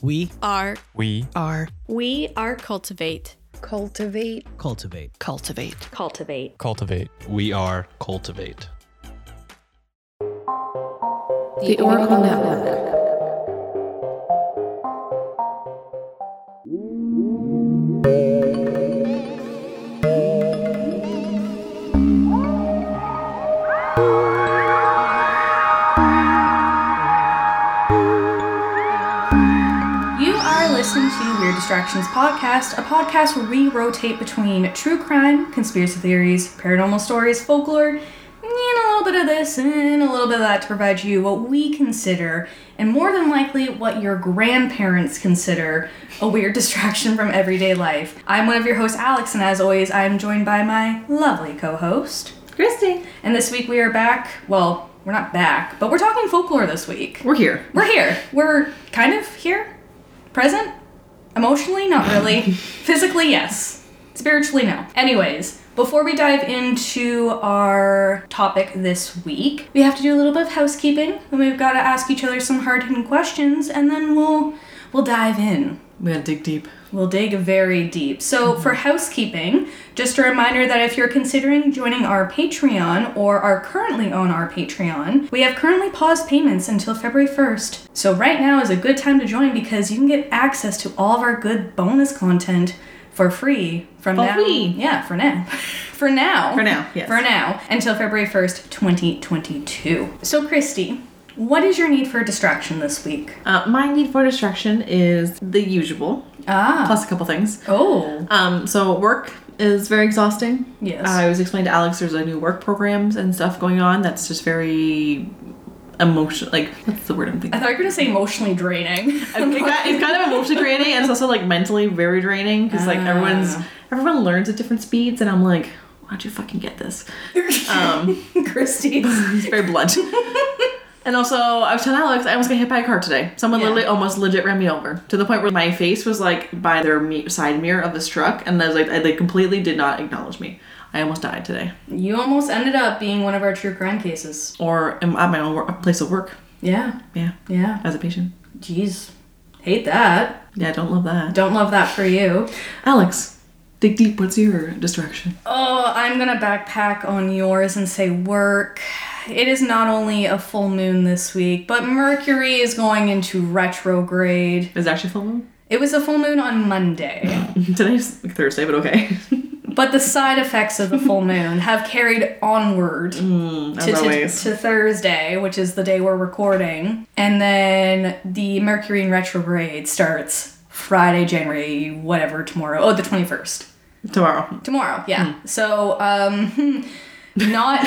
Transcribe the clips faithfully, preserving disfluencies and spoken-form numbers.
We are. We are. We are cultivate. Cultivate. Cultivate. Cultivate. Cultivate. cultivate. We are cultivate. The Oracle Network. Listening to Weird Distractions Podcast, a podcast where we rotate between true crime, conspiracy theories, paranormal stories, folklore, and a little bit of this and a little bit of that to provide you what we consider, and more than likely what your grandparents consider, a weird distraction from everyday life. I'm one of your hosts, Alex, and as always, I'm joined by my lovely co-host, Christy. And this week we are back, well, we're not back, but we're talking folklore this week. We're here. We're here. We're kind of here. Present? Emotionally? Not really. Physically, yes. Spiritually, no. Anyways, before we dive into our topic this week, we have to do a little bit of housekeeping, and we've got to ask each other some hard-hitting questions, and then we'll we'll dive in. We gotta dig deep. We'll dig very deep. So for housekeeping, just a reminder that if you're considering joining our Patreon or are currently on our Patreon, we have currently paused payments until February first. So right now is a good time to join because you can get access to all of our good bonus content for free from For now. free. Yeah, for now. for now. For now, yes. For now. Until February first, twenty twenty-two. So Christy, what is your need for a distraction this week? Uh, my need for distraction is the usual. Ah. Plus a couple things. Oh. Um, so work is very exhausting. Yes. I was explaining to Alex there's a new work programs and stuff going on that's just very emotional. Like, what's the word I'm thinking? I thought you were going to say emotionally draining. It's kind it's kind of emotionally draining, and it's also like mentally very draining because like everyone's everyone learns at different speeds, and I'm like, why'd you fucking get this? Um, Christy. It's very blunt. And also, I was telling Alex, I almost got hit by a car today. Someone Yeah. literally almost legit ran me over to the point where my face was like by their me- side mirror of this truck, and I was like, I, they completely did not acknowledge me. I almost died today. You almost ended up being one of our true crime cases. Or am- at my own work, place of work. Yeah. Yeah. Yeah. As a patient. Jeez. Hate that. Yeah, I don't love that. Don't love that for you. Alex, dig deep. What's your distraction? Oh, I'm gonna backpack on yours and say work. It is not only a full moon this week, but Mercury is going into retrograde. Is it actually full moon? It was a full moon on Monday. Today's Thursday, but okay. But the side effects of the full moon have carried onward Mm, as to, to, always. to Thursday, which is the day we're recording. And then the Mercury in retrograde starts Friday, January, whatever, tomorrow. Oh, the twenty-first. Tomorrow. Tomorrow, yeah. So, um, not,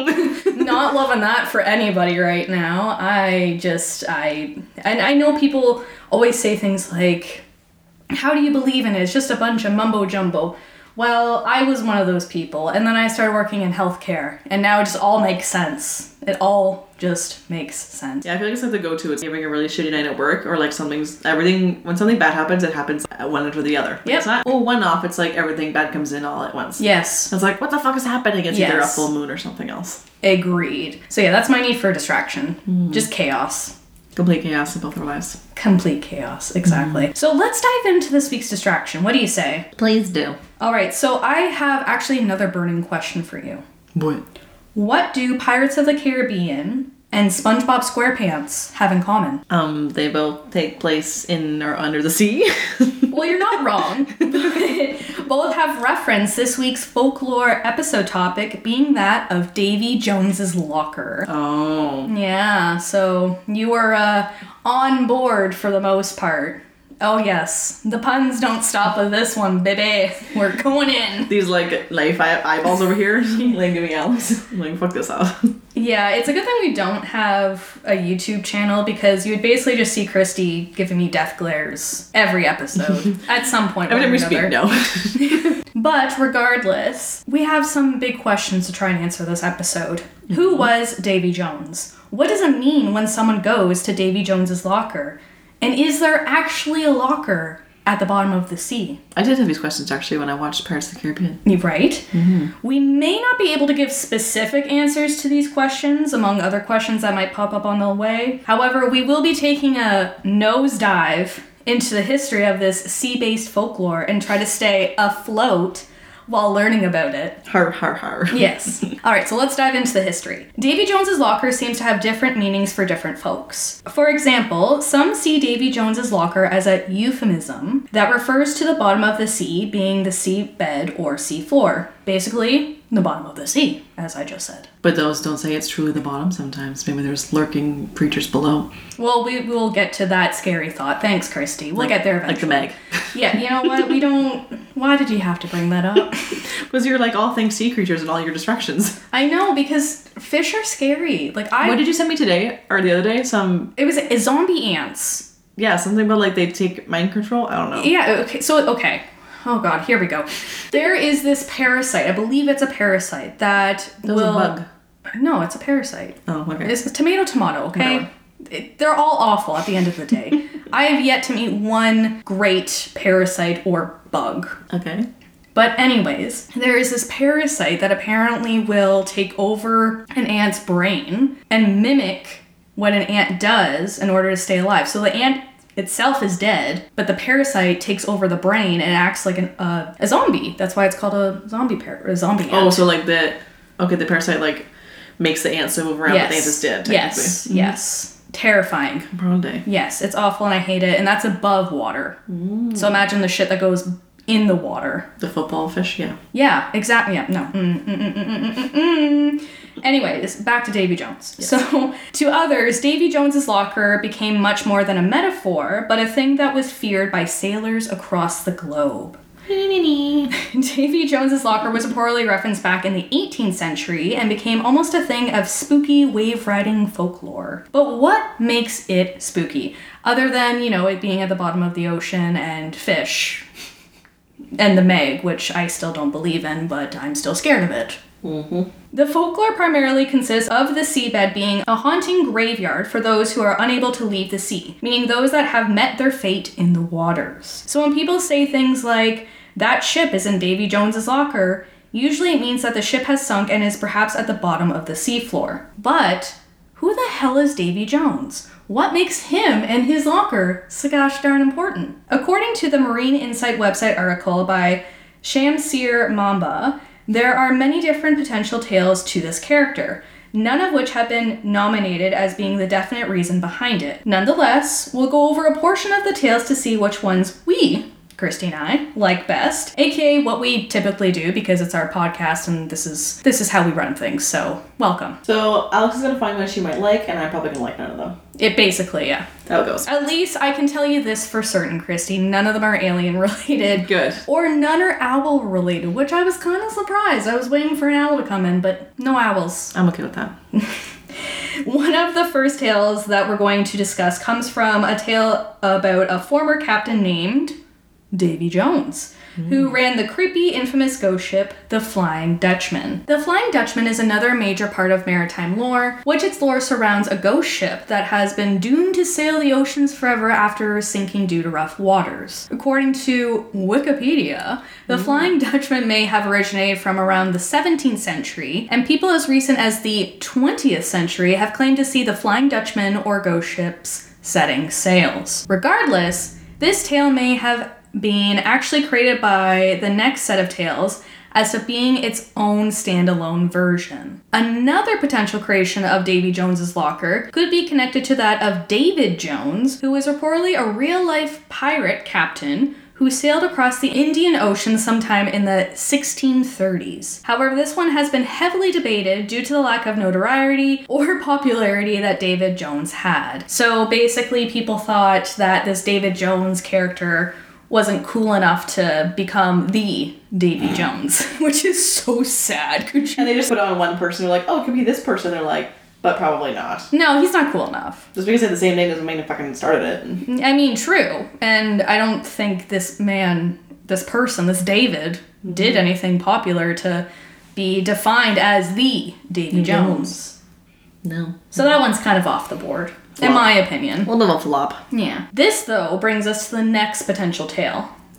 not loving that for anybody right now. I just, I, and I know people always say things like, how do you believe in it? It's just a bunch of mumbo jumbo. Well, I was one of those people, and then I started working in healthcare, and now it just all makes sense. It all just makes sense. Yeah, I feel like it's like the go-to. It's having a really shitty night at work, or like something's everything. When something bad happens, it happens at one after the other. Like, Yep. It's not oh one off. It's like everything bad comes in all at once. Yes. It's like what the fuck is happening? It's either a Yes. full moon or something else. Agreed. So yeah, that's my need for distraction. Just chaos. Complete chaos in both our lives. Complete chaos, exactly. So let's dive into this week's distraction. What do you say? Please do. All right, so I have actually another burning question for you. What? What do Pirates of the Caribbean and SpongeBob SquarePants have in common? Um, they both take place in or under the sea. Well, you're not wrong. But both have referenced this week's folklore episode topic being that of Davy Jones's locker. Oh. Yeah, so you were uh, on board for the most part. Oh yes, the puns don't stop with this one, baby. We're going in. These like life eye- eyeballs over here, like giving Alex. I'm like, fuck this up. Yeah, it's a good thing we don't have a YouTube channel because you would basically just see Christy giving me death glares every episode at some point. Every time or we speak, another. no. But regardless, we have some big questions to try and answer this episode. Mm-hmm. Who was Davy Jones? What does it mean when someone goes to Davy Jones's locker? And is there actually a locker at the bottom of the sea? I did have these questions actually when I watched Pirates of the Caribbean. You right? Mm-hmm. We may not be able to give specific answers to these questions, among other questions that might pop up on the way. However, we will be taking a nosedive into the history of this sea-based folklore and try to stay afloat while learning about it. Har, har, har. Yes. All right, so let's dive into the history. Davy Jones's locker seems to have different meanings for different folks. For example, some see Davy Jones's locker as a euphemism that refers to the bottom of the sea being the seabed or seafloor. Basically, the bottom of the sea, as I just said. But those don't say it's truly the bottom sometimes. Maybe there's lurking creatures below. Well, we will get to that scary thought. Thanks, Christy. We'll like, get there eventually. Like the Meg. Yeah, you know what? We don't... Why did you have to bring that up? Because you're like all things sea creatures and all your distractions. I know, because fish are scary. Like, I... What did you send me today? Or the other day? Some... It was a zombie ants. Yeah, something about like they take mind control? I don't know. Yeah, okay. So, okay. Oh god, here we go. There is this parasite. I believe it's a parasite that That will... was a bug. No, it's a parasite. Oh, okay. It's tomato tomato, okay? No. It, they're all awful at the end of the day. I have yet to meet one great parasite or bug. Okay. But anyways, there is this parasite that apparently will take over an ant's brain and mimic what an ant does in order to stay alive. So the ant itself is dead, but the parasite takes over the brain and acts like an, uh, a zombie. That's why it's called a zombie par- a zombie ant. Oh, so like the... Okay, the parasite like makes the ant move around, yes. but the ant is dead, technically. Yes, mm-hmm. yes. Terrifying. Probably. Yes, it's awful and I hate it, and that's above water. Mm. So imagine the shit that goes in the water. The football fish, yeah. Yeah, exactly. Yeah, no. Mm, mm, mm, mm, mm, mm. Anyways, back to Davy Jones. Yes. So, to others, Davy Jones's locker became much more than a metaphor, but a thing that was feared by sailors across the globe. Davy Jones's locker was reportedly referenced back in the eighteenth century and became almost a thing of spooky wave riding folklore. But what makes it spooky? Other than, you know, it being at the bottom of the ocean and fish. And the Meg, which I still don't believe in, but I'm still scared of it. Mm-hmm. The folklore primarily consists of the seabed being a haunting graveyard for those who are unable to leave the sea, meaning those that have met their fate in the waters. So when people say things like, that ship is in Davy Jones's locker, usually it means that the ship has sunk and is perhaps at the bottom of the seafloor. But who the hell is Davy Jones? What makes him and his locker so gosh darn important? According to the Marine Insight website article by Shamsir Mamba, there are many different potential tales to this character, none of which have been nominated as being the definite reason behind it. Nonetheless, we'll go over a portion of the tales to see which ones we, Christy and I, like best, aka what we typically do because it's our podcast and this is this is how we run things, so welcome. So Alex is gonna find one she might like, and I'm probably gonna like none of them. It basically, yeah. How it goes. At least I can tell you this for certain, Christy. None of them are alien related. Good. Or none are owl related, which I was kind of surprised. I was waiting for an owl to come in, but no owls. I'm okay with that. One of the first tales that we're going to discuss comes from a tale about a former captain named Davy Jones, mm. who ran the creepy, infamous ghost ship, the Flying Dutchman. The Flying Dutchman is another major part of maritime lore, which its lore surrounds a ghost ship that has been doomed to sail the oceans forever after sinking due to rough waters. According to Wikipedia, the mm. Flying Dutchman may have originated from around the seventeenth century, and people as recent as the twentieth century have claimed to see the Flying Dutchman or ghost ships setting sails. Regardless, this tale may have being actually created by the next set of tales as to being its own standalone version. Another potential creation of Davy Jones's locker could be connected to that of David Jones, who is reportedly a real-life pirate captain who sailed across the Indian Ocean sometime in the sixteen thirties. However, this one has been heavily debated due to the lack of notoriety or popularity that David Jones had. So basically, people thought that this David Jones character wasn't cool enough to become the Davy Jones, which is so sad. Could you? And they just put on one person. They're like, oh, it could be this person. They're like, but probably not. No, he's not cool enough. Just because they have the same name doesn't mean they fucking started it. I mean, true. And I don't think this man, this person, this David, mm-hmm. did anything popular to be defined as the Davy Jones. No. So that one's kind of off the board. Flop. In my opinion. Well, no, flop. Yeah. This, though, brings us to the next potential tale.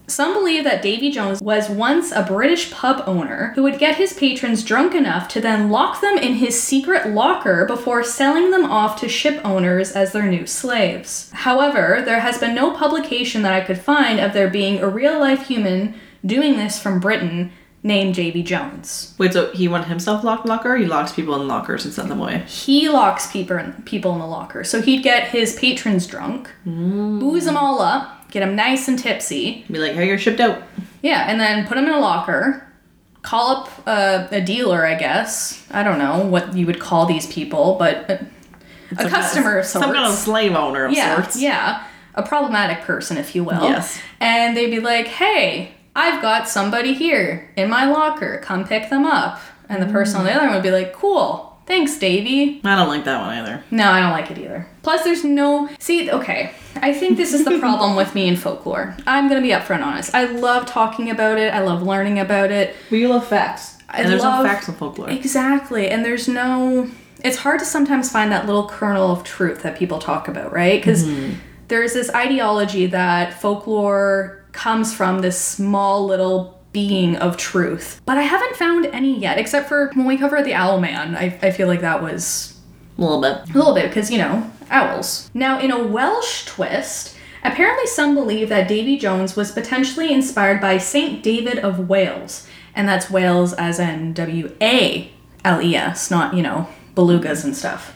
Some believe that Davy Jones was once a British pub owner who would get his patrons drunk enough to then lock them in his secret locker before selling them off to ship owners as their new slaves. However, there has been no publication that I could find of there being a real-life human doing this from Britain named Davy Jones. Wait, so he wanted himself locked in locker, or he locks people in lockers and send them away? He locks people in, people in the locker. So he'd get his patrons drunk, mm. booze them all up, get them nice and tipsy. Be like, hey, you're shipped out. Yeah, and then put them in a locker, call up a, a dealer, I guess. I don't know what you would call these people, but a, a customer of sorts. Some kind of slave owner of yeah, sorts. Yeah, a problematic person, if you will. Yes. And they'd be like, hey, I've got somebody here in my locker. Come pick them up. And the person on the other one would be like, cool. Thanks, Davy. I don't like that one either. No, I don't like it either. Plus, there's no... See, okay. I think this is the problem with me in folklore. I'm going to be upfront honest. I love talking about it. I love learning about it. Well, you love facts. I and there's love, no facts in folklore. Exactly. And there's no... It's hard to sometimes find that little kernel of truth that people talk about, right? Because mm-hmm. there's this ideology that folklore comes from this small little being of truth. But I haven't found any yet, except for when we covered the Owl Man. I, I feel like that was... A little bit. A little bit, because, you know, owls. Now, in a Welsh twist, apparently some believe that Davy Jones was potentially inspired by Saint David of Wales. And that's Wales as in W A L E S, not, you know, belugas and stuff.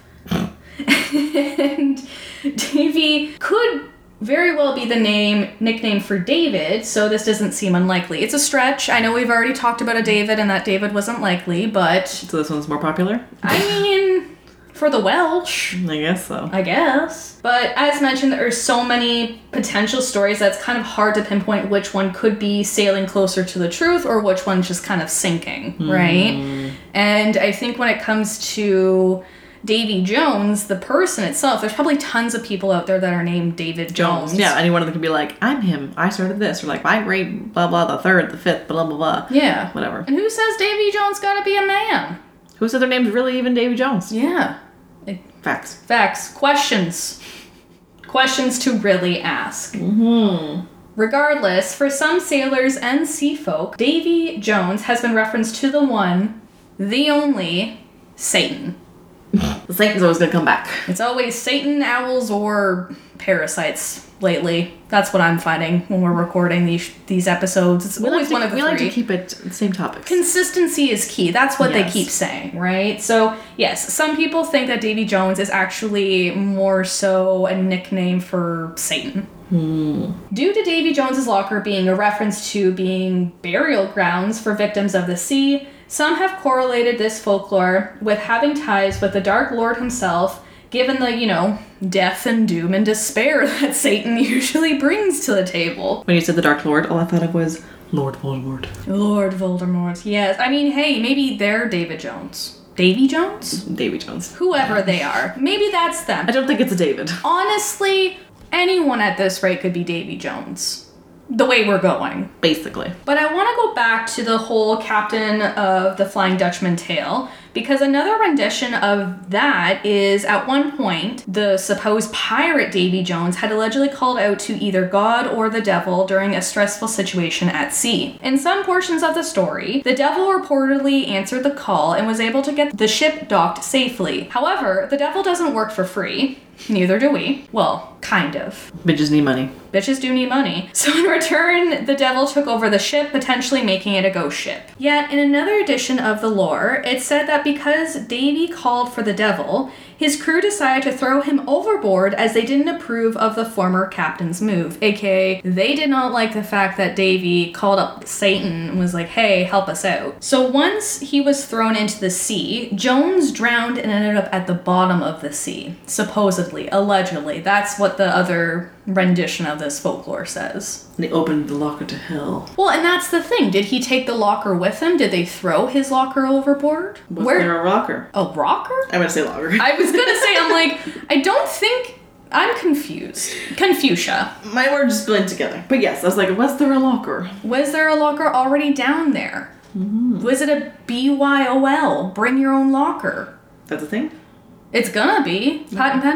And Davy could very well be the name, nickname for David, so this doesn't seem unlikely. It's a stretch. I know we've already talked about a David and that David wasn't likely, but... So this one's more popular? I mean, for the Welsh. I guess so. I guess. But as mentioned, there are so many potential stories that it's kind of hard to pinpoint which one could be sailing closer to the truth or which one's just kind of sinking, mm. right? And I think when it comes to Davy Jones, the person itself, there's probably tons of people out there that are named David Jones. Jones. Yeah, any one of them could be like, I'm him, I started this, or like, my great blah blah, the third, the fifth, blah blah blah. Yeah. Whatever. And who says Davy Jones gotta be a man? Who said their name's really even Davy Jones? Yeah. Facts. Facts. Questions. Questions to really ask. Mm-hmm. Regardless, for some sailors and sea folk, Davy Jones has been referenced to the one, the only, Satan. Satan's always gonna come back. It's always Satan, owls, or parasites lately. That's what I'm finding when we're recording these these episodes. It's we always like to, one of the we three. We like to keep it the same topics. Consistency is key. That's what yes. they keep saying, right? So, yes, some people think that Davy Jones is actually more so a nickname for Satan. Hmm. Due to Davy Jones's locker being a reference to being burial grounds for victims of the sea, some have correlated this folklore with having ties with the Dark Lord himself, given the, you know, death and doom and despair that Satan usually brings to the table. When you said the Dark Lord, all I thought of was Lord Voldemort. Lord Voldemort, yes. I mean, hey, maybe they're David Jones. Davy Jones? Davy Jones. Whoever they are. Maybe that's them. I don't think it's a David. Honestly, anyone at this rate could be Davy Jones. The way we're going. Basically. But I want to go back to the whole Captain of the Flying Dutchman tale, because another rendition of that is, at one point, the supposed pirate Davy Jones had allegedly called out to either God or the devil during a stressful situation at sea. In some portions of the story, the devil reportedly answered the call and was able to get the ship docked safely. However, the devil doesn't work for free. Neither do we. Well, kind of. Bitches need money. Bitches do need money. So in return, the devil took over the ship, potentially making it a ghost ship. Yet, in another edition of the lore, it said that because Davy called for the devil, his crew decided to throw him overboard as they didn't approve of the former captain's move. A K A, they did not like the fact that Davy called up Satan and was like, hey, help us out. So once he was thrown into the sea, Jones drowned and ended up at the bottom of the sea. Supposedly, allegedly. That's what the other rendition of this folklore says. They opened the locker to hell. Well, and that's the thing. Did he take the locker with him? Did they throw his locker overboard? Was Where? there a rocker? A rocker? I'm gonna say locker. I was gonna say, I'm like, I don't think... I'm confused. Confucia. My words just blend together. But yes, I was like, was there a locker? Was there a locker already down there? Mm-hmm. Was it a B Y O L? Bring your own locker? That's a thing? It's gonna be. Patent pending.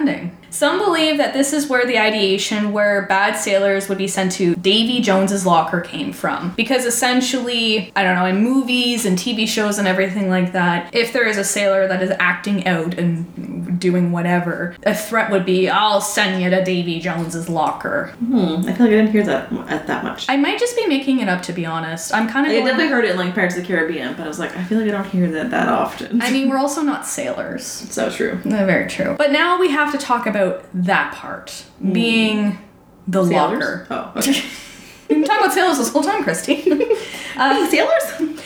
Some believe that this is where the ideation where bad sailors would be sent to Davy Jones's locker came from. Because essentially, I don't know, in movies and T V shows and everything like that, if there is a sailor that is acting out and doing whatever, a threat would be, I'll send you to Davy Jones's locker. Hmm, I feel like I didn't hear that at that much. I might just be making it up, to be honest. I'm kind of I going... definitely heard it in like Pirates of the Caribbean, but I was like, I feel like I don't hear that that often. I mean, we're also not sailors. So true. No, very true. But now we have to talk about that part, being the Sailors? locker. Oh, okay. We've been talking about sailors this whole time, Christy. uh, Sailors?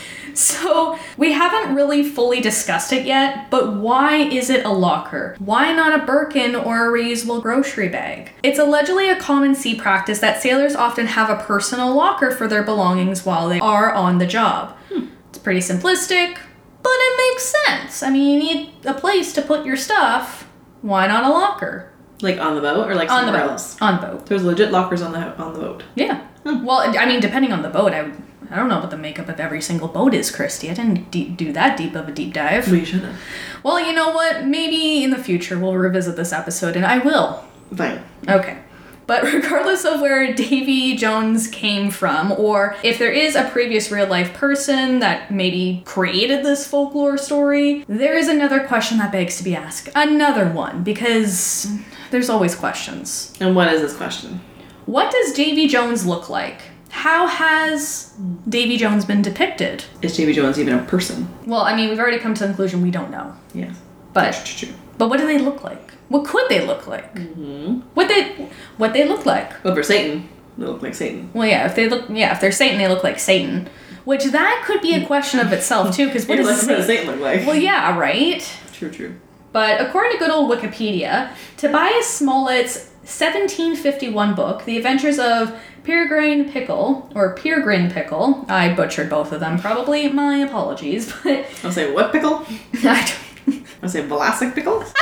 so we haven't really fully discussed it yet, but why is it a locker? Why not a Birkin or a reusable grocery bag? It's allegedly a common sea practice that sailors often have a personal locker for their belongings while they are on the job. Hmm. It's pretty simplistic, but it makes sense. I mean, you need a place to put your stuff. Why not a locker? Like on the boat or like On the somewhere boat. else? On the boat. There's legit lockers on the on the boat. Yeah. Hmm. Well, I mean, depending on the boat, I I don't know what the makeup of every single boat is, Christy. I didn't de- do that deep of a deep dive. We should have. Well, you know what? Maybe in the future we'll revisit this episode, and I will. Fine. Okay. But regardless of where Davy Jones came from, or if there is a previous real-life person that maybe created this folklore story, there is another question that begs to be asked. Another one, because there's always questions. And what is this question? What does Davy Jones look like? How has Davy Jones been depicted? Is Davy Jones even a person? Well, I mean, we've already come to the conclusion we don't know. Yeah. But True. but what do they look like? What could they look like? Mm-hmm. What they what they look like? Well, for Satan, they look like Satan. Well, yeah, if they look yeah, if they're Satan, they look like Satan. Which that could be a question of itself too, because what What does does Satan, Satan? Satan look like? Well, yeah, right. True, true. But according to good old Wikipedia, Tobias Smollett's seventeen fifty-one book, The Adventures of Peregrine Pickle, or Peregrine Pickle, I butchered both of them probably, my apologies, but... I'll say what pickle? I don't... I'll say Vlasic pickle? Is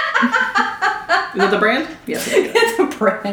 that the brand? Yes, it is. It's a brand.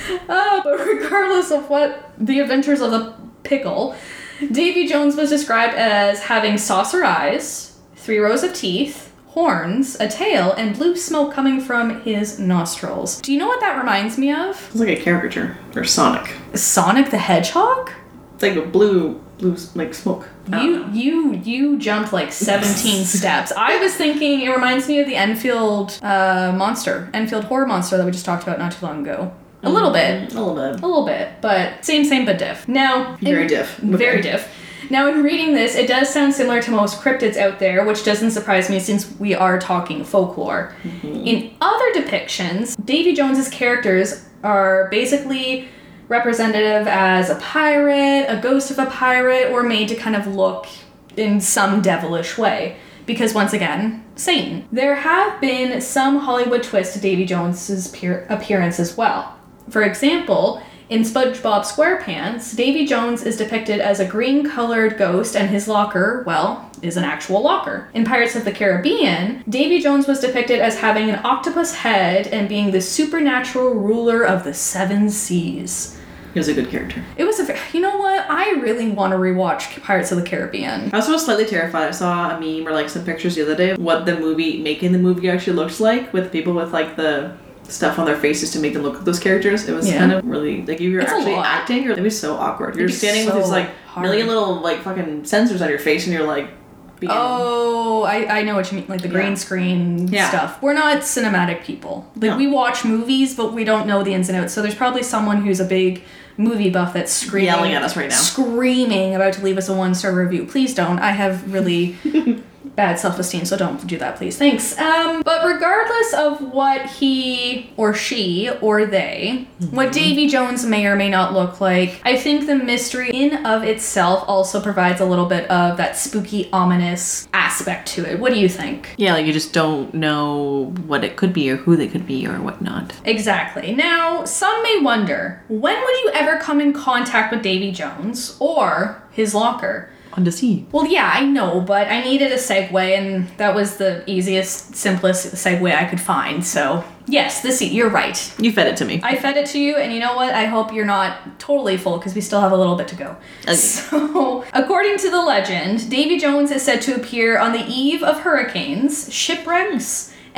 Uh, but regardless of what the adventures of the pickle, Davy Jones was described as having saucer eyes, three rows of teeth, horns, a tail, and blue smoke coming from his nostrils. Do you know what that reminds me of? It's like a caricature. Or Sonic. Sonic the Hedgehog? It's like a blue, blue, like smoke. I You don't know. you you jumped like seventeen steps. I was thinking it reminds me of the Enfield uh, monster, Enfield horror monster that we just talked about not too long ago. A little bit. A little bit. A little bit, but same, same, but diff. Now, Very in- diff. Very Okay. diff. Now, in reading this, it does sound similar to most cryptids out there, which doesn't surprise me since we are talking folklore. Mm-hmm. In other depictions, Davy Jones's characters are basically representative as a pirate, a ghost of a pirate, or made to kind of look in some devilish way. Because once again, Satan. There have been some Hollywood twists to Davy Jones's peer- appearance as well. For example, in SpongeBob SquarePants, Davy Jones is depicted as a green-colored ghost and his locker, well, is an actual locker. In Pirates of the Caribbean, Davy Jones was depicted as having an octopus head and being the supernatural ruler of the seven seas. He was a good character. It was a, ve- you know what? I really want to rewatch Pirates of the Caribbean. I was also slightly terrified. I saw a meme or like some pictures the other day of what the movie, making the movie actually looks like with people with like the stuff on their faces to make them look like those characters. It was Yeah. kind of really, like if you're It's a actually lot. acting, you're, it'd be so awkward. You're It'd be standing with so these like hard. million little like fucking sensors on your face and you're like being... Oh, I, I know what you mean, like the green Yeah. screen Yeah. stuff. We're not cinematic people. Like, No. we watch movies, but we don't know the ins and outs. So there's probably someone who's a big movie buff that's screaming... Yelling at us right now. Screaming about to leave us a one-star review. Please don't. I have really bad self-esteem, so don't do that, please. Thanks. Um, but regardless of what he or she or they, Mm-hmm. what Davy Jones may or may not look like, I think the mystery in of itself also provides a little bit of that spooky, ominous aspect to it. What do you think? Yeah, like you just don't know what it could be or who they could be or whatnot. Exactly. Now, some may wonder, when would you ever come in contact with Davy Jones or his locker? On the sea. Well, yeah, I know, but I needed a segue, and that was the easiest, simplest segue I could find. So, yes, the sea, you're right. You fed it to me. I fed it to you, and you know what? I hope you're not totally full, because we still have a little bit to go. Okay. So, according to the legend, Davy Jones is said to appear on the eve of hurricanes, shipwrecks,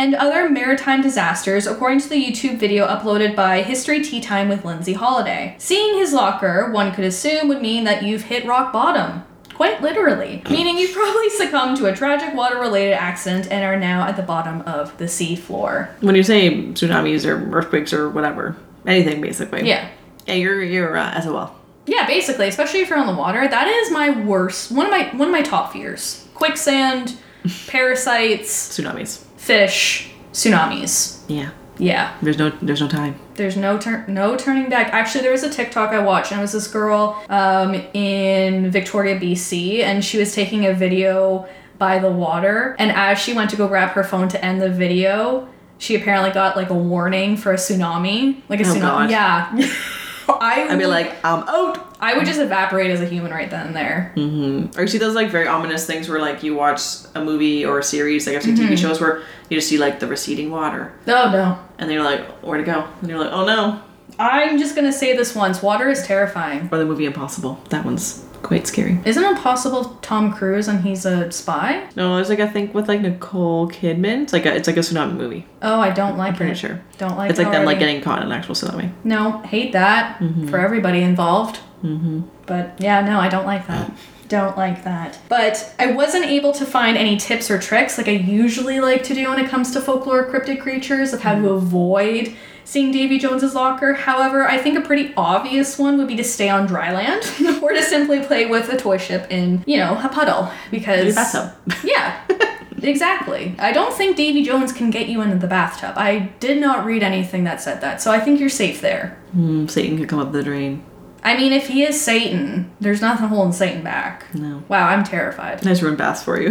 and other maritime disasters, according to the YouTube video uploaded by History Tea Time with Lindsay Holiday. Seeing his locker, one could assume, would mean that you've hit rock bottom. Quite literally. Meaning you've probably succumbed to a tragic water-related accident and are now at the bottom of the sea floor. When you say tsunamis or earthquakes or whatever, anything basically. Yeah. Yeah, you're you're uh, S O L. Yeah, basically, especially if you're on the water, that is my worst, one of my one of my top fears. Quicksand, parasites, Tsunamis. fish, tsunamis. Yeah. Yeah. There's no there's no time. There's no turn no turning back. Actually, there was a TikTok I watched, and it was this girl um, in Victoria, B C, and she was taking a video by the water, and as she went to go grab her phone to end the video, she apparently got like a warning for a tsunami. Like a Oh, tsunami. God. Yeah. I I'd be would- like, I'm out. I would just evaporate as a human right then and there. Mm-hmm. Or you see those like very ominous things where like you watch a movie or a series, like I've seen Mm-hmm. T V shows where you just see like the receding water, Oh no. and then you're like, where'd it go? And you're like, oh no. I'm just gonna say this once. Water is terrifying. Or the movie Impossible. That one's quite scary. Isn't Impossible Tom Cruise and he's a spy? No, there's like a thing with like Nicole Kidman. It's like a it's like a tsunami movie. Oh, I don't like I'm pretty it. sure. Don't like It's it like them like already. getting caught in an actual tsunami. No, hate that for everybody involved. Mm-hmm. But yeah, no, I don't like that. Don't like that. But I wasn't able to find any tips or tricks like I usually like to do when it comes to folklore cryptid creatures of how to avoid seeing Davy Jones's locker. However, I think a pretty obvious one would be to stay on dry land or to simply play with a toy ship in, you know, a puddle because Your bathtub. Yeah. Exactly. I don't think Davy Jones can get you into the bathtub. I did not read anything that said that, so I think you're safe there. Mm, Satan could come up the drain. I mean, if he is Satan, there's nothing holding Satan back. No. Wow, I'm terrified. Nice ruined baths for you.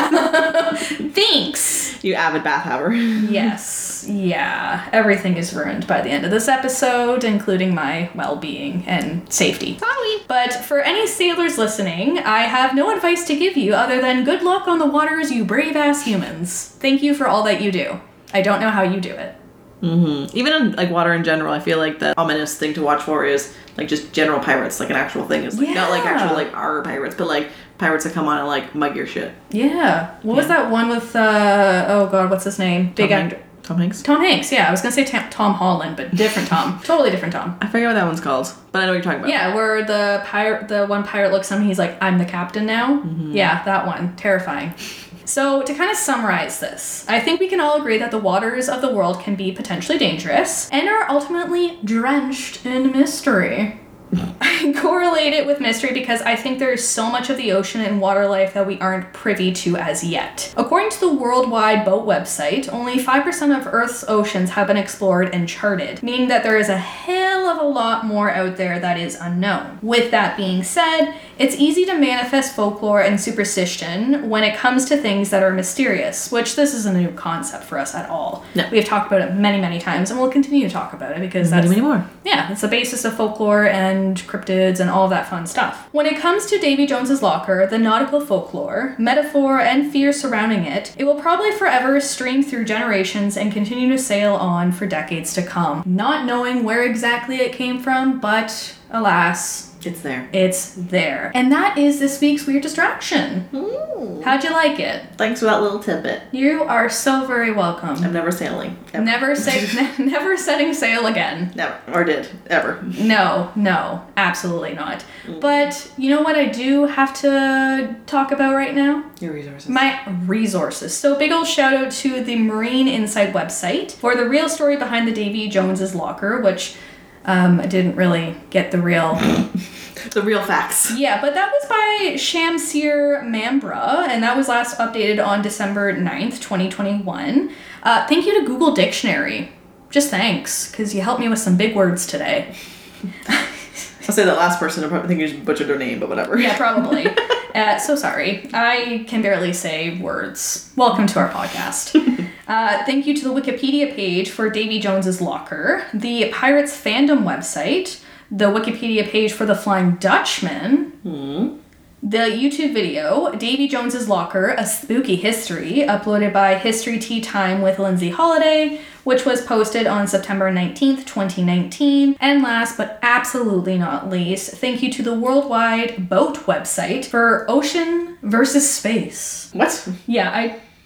Thanks! You avid bath haver. Yes. Yeah. Everything is ruined by the end of this episode, including my well-being and safety. Sorry. But for any sailors listening, I have no advice to give you other than good luck on the waters, you brave-ass humans. Thank you for all that you do. I don't know how you do it. Mm-hmm. Even in like water in general, I feel like the ominous thing to watch for is like just general pirates, like an actual thing is like not like Yeah. actual like our pirates, but like pirates that come on and like mug your shit. Yeah. What was that one with, uh, oh god, what's his name? Big Tom actor. Hanks. Tom Hanks. Tom Hanks, yeah. I was gonna say Tam- Tom Holland, but different Tom. Totally different Tom. I forget what that one's called, but I know what you're talking about. Yeah, where the pirate, the one pirate looks at him, he's like, I'm the captain now. Mm-hmm. Yeah, that one. Terrifying. So, to kind of summarize this, I think we can all agree that the waters of the world can be potentially dangerous and are ultimately drenched in mystery. I correlate it with mystery because I think there is so much of the ocean and water life that we aren't privy to as yet. According to the Worldwide Boat website, only five percent of Earth's oceans have been explored and charted, meaning that there is a hell of a lot more out there that is unknown. With that being said, it's easy to manifest folklore and superstition when it comes to things that are mysterious, which this isn't a new concept for us at all. No. We've talked about it many, many times, and we'll continue to talk about it because that's Many, many more. yeah, it's the basis of folklore and cryptids and all of that fun stuff. When it comes to Davy Jones's locker, the nautical folklore, metaphor, and fear surrounding it, it will probably forever stream through generations and continue to sail on for decades to come. Not knowing where exactly it came from, but alas, It's there. it's there. And that is this week's Weird Distraction. Ooh. How'd you like it? Thanks for that little tidbit. You are so very welcome. I'm never sailing. Ever. Never say, ne- never setting sail again. Never. Or did. Ever. No, no, absolutely not. But you know what I do have to talk about right now? Your resources. My resources. So big old shout out to the Marine Insight website for the real story behind the Davy Jones's locker, which um, I didn't really get the real... The real facts. Yeah, but that was by Shamsir Mambra, and that was last updated on December ninth, twenty twenty-one. Uh, thank you to Google Dictionary. Just thanks, because you helped me with some big words today. I'll say that last person, I probably think you just butchered their name, but whatever. Yeah, probably. uh, so sorry. I can barely say words. Welcome to our podcast. Uh, thank you to the Wikipedia page for Davy Jones's Locker, the Pirates fandom website, the Wikipedia page for the Flying Dutchman, Hmm. the YouTube video, Davy Jones's Locker, A Spooky History, uploaded by History Tea Time with Lindsay Holiday, which was posted on September nineteenth, twenty nineteen. And last but absolutely not least, thank you to the Worldwide Boat website for Ocean versus Space. What? Yeah, I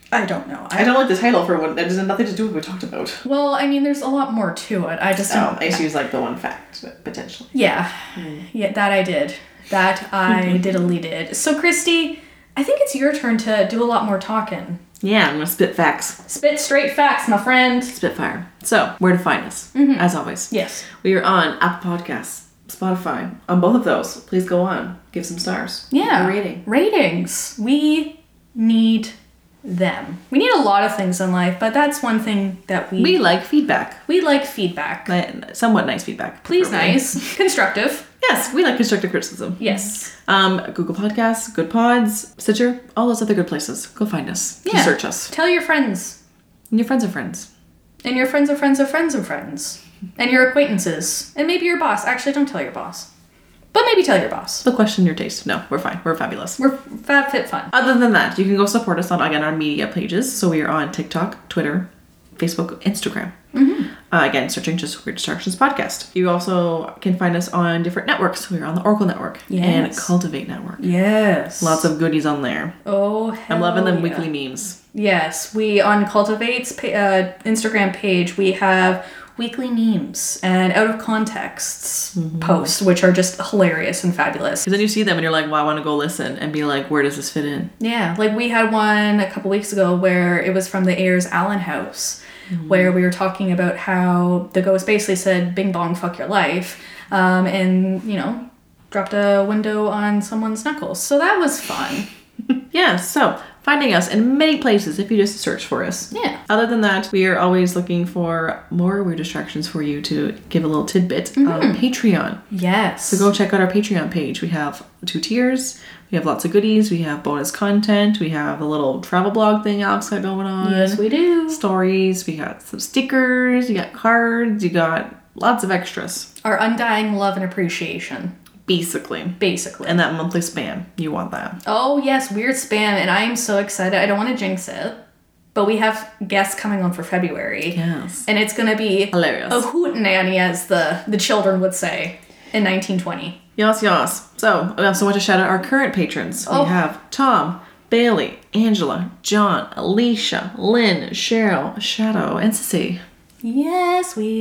I don't know. I don't like the title for what that has nothing to do with what we talked about. Well, I mean, there's a lot more to it. I just don't. Oh, I just use like the one fact, potentially. Yeah. Mm. Yeah, that I did. That I diddly did. So, Christy, I think it's your turn to do a lot more talking. Yeah, I'm going to spit facts. Spit straight facts, my friend. Spitfire. So, where to find us, mm-hmm. as always. Yes. We are on Apple Podcasts, Spotify. On both of those, please go on. Give some stars. Yeah. A rating. Ratings. We need them. We need a lot of things in life, but that's one thing that we... We like feedback. We like feedback. Somewhat nice feedback. Please nice. Constructive. Yes, we like constructive criticism. Yes. Um, Google Podcasts, Good Pods, Stitcher, all those other good places. Go find us. Yeah. Search us. Tell your friends. And your friends of friends. And your friends of friends of friends of friends. And your acquaintances. And maybe your boss. Actually, don't tell your boss. But maybe tell your boss. They'll question your taste. No, we're fine. We're fabulous. We're fab, fit, fun. Other than that, you can go support us on, again, our media pages. So we are on TikTok, Twitter, Facebook, Instagram. Mm-hmm. Uh, again, searching just Weird Distractions Podcast. You also can find us on different networks. We're on the Oracle Network yes. and Cultivate Network. Yes. Lots of goodies on there. Oh, hell I'm loving them yeah. weekly memes. Yes. We, on Cultivate's uh, Instagram page, we have weekly memes and out of contexts mm-hmm. posts, which are just hilarious and fabulous. Because then you see them and you're like, well, I want to go listen and be like, where does this fit in? Yeah. Like we had one a couple weeks ago where it was from the Ayers Allen house. Mm-hmm. Where we were talking about how the ghost basically said, bing bong, fuck your life, um, and, you know, dropped a window on someone's knuckles. So that was fun. Yeah, so finding us in many places if you just search for us. Yeah. Other than that, we are always looking for more weird distractions for you to give a little tidbit mm-hmm. on Patreon. Yes. So go check out our Patreon page. We have two tiers. We have lots of goodies. We have bonus content. We have a little travel blog thing Alex got going on. Yes, we do. Stories. We got some stickers. You got cards. You got lots of extras. Our undying love and appreciation. Basically. Basically. And that monthly spam. You want that. Oh, yes. Weird spam. And I am so excited. I don't want to jinx it. But we have guests coming on for February. Yes. And it's going to be... hilarious. A hootenanny, as the, the children would say in nineteen twenty. Yas, yas. So, we also want to shout out our current patrons. Oh. We have Tom, Bailey, Angela, John, Alicia, Lynn, Cheryl, Shadow, and Sissy. Yes, we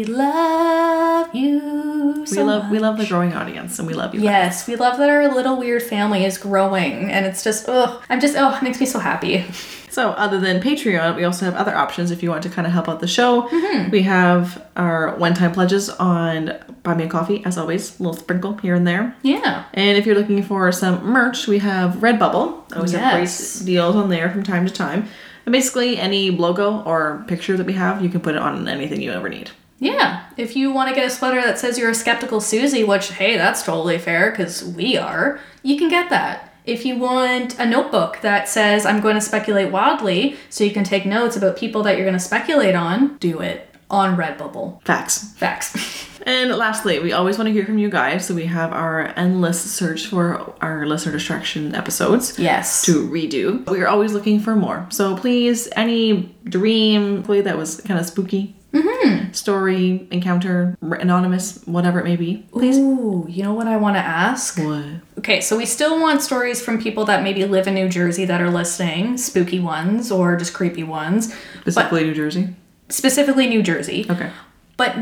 love you so we love much. We love the growing audience, and we love you. Yes, guys. we love that our little weird family is growing, and it's just, oh, I'm just, oh, it makes me so happy. So, other than Patreon, we also have other options if you want to kind of help out the show. Mm-hmm. We have our one-time pledges on Buy Me a Coffee, as always, a little sprinkle here and there. Yeah. And if you're looking for some merch, we have Redbubble. Always yes. have great deals on there from time to time. And basically, any logo or picture that we have, you can put it on anything you ever need. Yeah. If you want to get a sweater that says you're a skeptical Susie, which, hey, that's totally fair, because we are, you can get that. If you want a notebook that says, I'm going to speculate wildly, so you can take notes about people that you're going to speculate on, do it on Redbubble. Facts. Facts. And lastly, we always want to hear from you guys, so we have our endless search for our listener distraction episodes. Yes. To redo. We are always looking for more. So please, any dream that was kind of spooky, mm-hmm. story, encounter, anonymous, whatever it may be, please. Ooh, you know what I want to ask? What? Okay, so we still want stories from people that maybe live in New Jersey that are listening, spooky ones or just creepy ones. Specifically New Jersey? Specifically New Jersey. Okay. But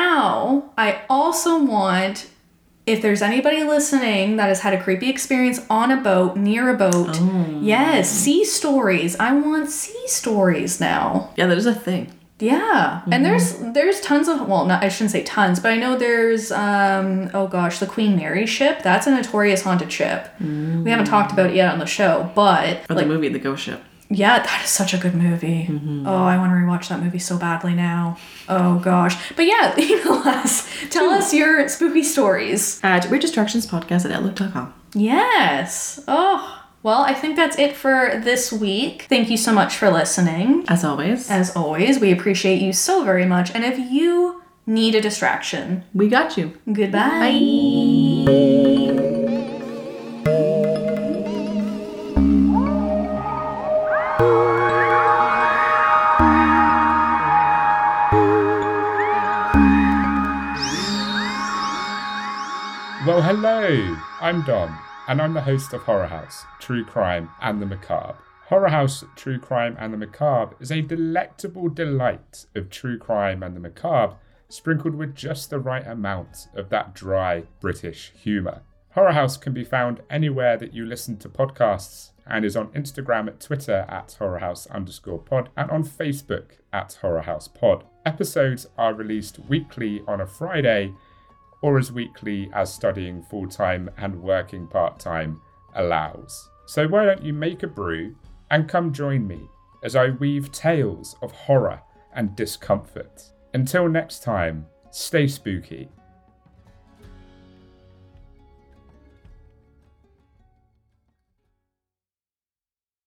now I also want, if there's anybody listening that has had a creepy experience on a boat, near a boat, oh. yes, sea stories. I want sea stories now. Yeah, that is a thing. Yeah. Mm-hmm. And there's there's tons of, well, not, I shouldn't say tons, but I know there's, um, oh gosh, the Queen Mary ship. That's a notorious haunted ship. Mm. We haven't talked about it yet on the show, but. Or like, the movie, The Ghost Ship. Yeah, that is such a good movie. Mm-hmm. Oh, I want to rewatch that movie so badly now. Oh gosh. But yeah, email us. Tell us your spooky stories. At weird distractions podcast at outlook dot com. Yes. Oh. Well, I think that's it for this week. Thank you so much for listening. As always. As always, we appreciate you so very much. And if you need a distraction, we got you. Goodbye. Bye. Well, hello, I'm Dom, and I'm the host of Horror House, True Crime and the Macabre, Horror House True Crime and the Macabre is a delectable delight of true crime and the macabre, sprinkled with just the right amount of that dry British humour. Horror House can be found anywhere that you listen to podcasts and is on Instagram at Twitter at horrorhouse underscore pod and on Facebook at horrorhousepod. Episodes are released weekly on a Friday or as weekly as studying full-time and working part-time allows. So why don't you make a brew and come join me as I weave tales of horror and discomfort. Until next time, stay spooky.